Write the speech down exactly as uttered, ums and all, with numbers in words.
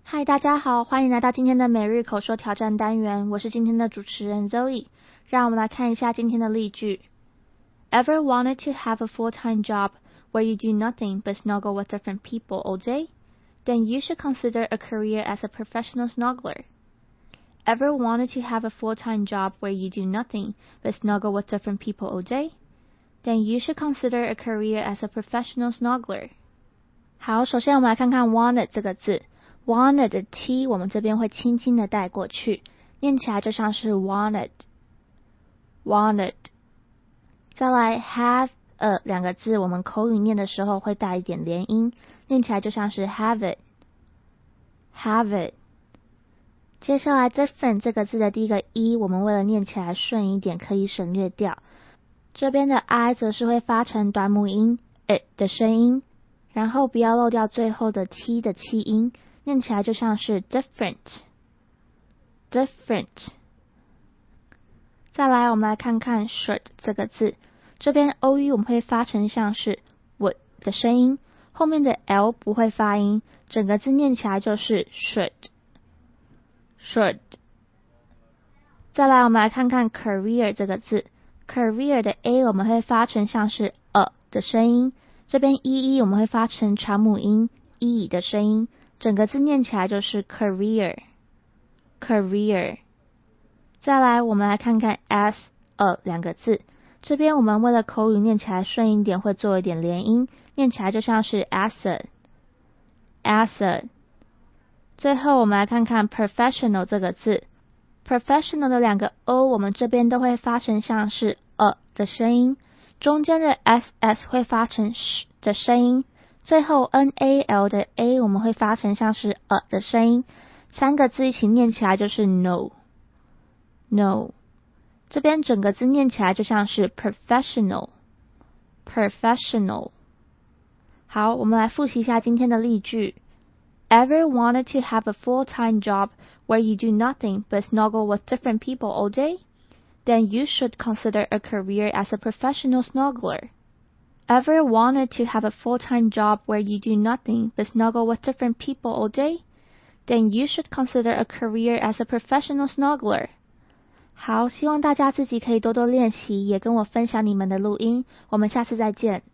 嗨，大家好，欢迎来到今天的每日口说挑战单元，我是今天的主持人 Zoe。让我们来看一下今天的例句。Ever wanted to have a full-time job where you do nothing but snuggle with different people all day? Then you should consider a career as a professional snuggler. Ever wanted to have a full-time job where you do nothing but snuggle with different people all day? Then you should consider a career as a professional snuggler. 好，首先我们来看看 wanted 这个字。wanted 的 t 我们这边会轻轻的带过去，念起来就像是 wanted wanted。 再来 have a 两个字，我们口语念的时候会带一点连音，念起来就像是 have it have it。 接下来 different 这个字的第一个 e 我们为了念起来顺一点可以省略掉，这边的 i 则是会发成短母音 it 的声音，然后不要漏掉最后的 t 的气音，念起来就像是 different different。 再来我们来看看 should 这个字，这边 ou 我们会发成像是 would 的声音，后面的 l 不会发音，整个字念起来就是 should should。 再来我们来看看 career 这个字， career 的 a 我们会发成像是 a 的声音，这边 ee 我们会发成长母音 e 的声音，整个字念起来就是 career career。 再来我们来看看 as a 两个字，这边我们为了口语念起来顺一点会做一点连音，念起来就像是 asset asset。 最后我们来看看 professional 这个字， professional 的两个 o 我们这边都会发成像是 a 的声音，中间的 ss 会发成 sh 的声音，最后 nal 的 a 我们会发成像是 a 的声音，三个字一起念起来就是 no no。 这边整个字念起来就像是 professional professional。 好，我们来复习一下今天的例句。 Ever wanted to have a full-time job where you do nothing but snuggle with different people all day? Then you should consider a career as a professional snuggler. Ever wanted to have a full-time job where you do nothing but snuggle with different people all day? Then you should consider a career as a professional snuggler. 好，希望大家自己可以多多练习，也跟我分享你们的录音。我们下次再见。